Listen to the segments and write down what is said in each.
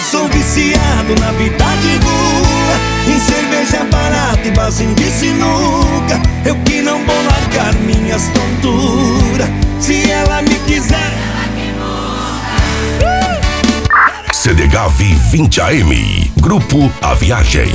sou viciado na vida de rua, em cerveja barata e barzinho de sinuca. Eu que não vou largar minhas tonturas. Se ela me quiser, CDH V20 AM, Grupo A Viagem.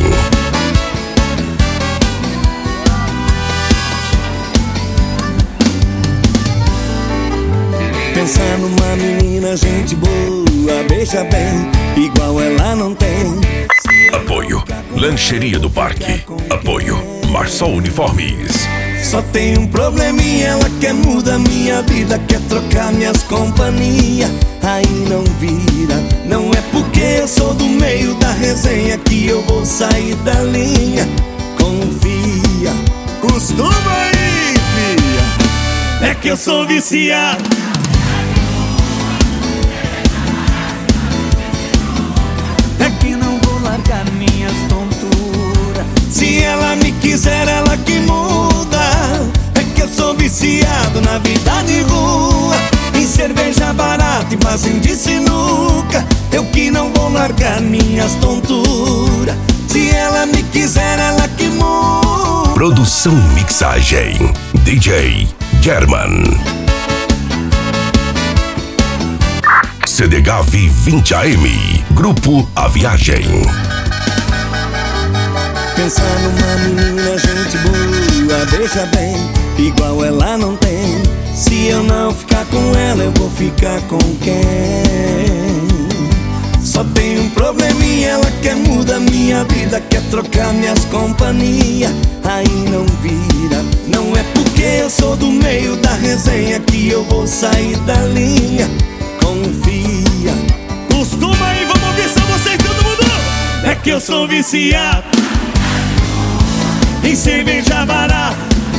pensar numa menina gente boa, beija bem, igual ela não tem. Apoio Lancheria do Parque. Apoio Marsol Uniformes. Só tem um probleminha, ela quer mudar minha vida, quer trocar minhas companhias. Aí não vira, não é porque eu sou do meio da resenha que eu vou sair da linha. Confia, costuma aí, filha, é que eu sou viciado. É que não vou largar minhas tonturas. Se ela me quiser, ela que muda. É que eu sou viciado na vida de rua, em cerveja barata e barzinho de sinuca. Eu que não vou largar minhas tonturas. Se ela me quiser, ela que muda. Produção e mixagem DJ German. CDH V20 AM, Grupo A Viagem. Pensar numa menina gente boa, beija bem, igual ela não tem. Se eu não ficar com ela, eu vou ficar com quem? Só tem um probleminha, ela quer mudar minha vida, quer trocar minhas companhias. Aí não vira, não é porque eu sou do meio da resenha que eu vou sair da linha. Confia, costuma aí, vamos ouvir só vocês, todo mundo. É que eu sou viciado em cerveja barata.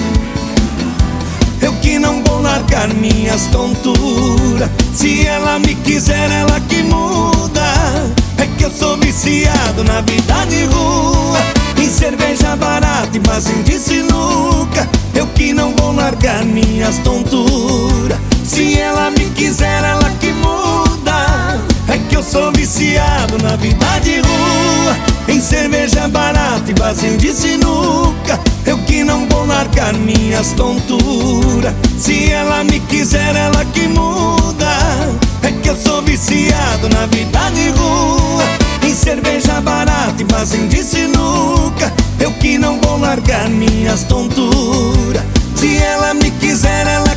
Eu que não vou largar minhas tonturas. Se ela me quiser, ela que muda. É que eu sou viciado na vida de rua, em cerveja barata e barzinho de sinuca. Eu que não vou largar minhas tonturas. Se ela me quiser, ela que muda. É que eu sou viciado na vida de rua, em cerveja barata e barzinho de sinuca. Eu que não vou largar minhas tonturas. Se ela me quiser, ela que muda. É que eu sou viciado na vida de rua, em cerveja barata e barzinho de sinuca. Eu que não vou largar minhas tonturas. Se ela me quiser, ela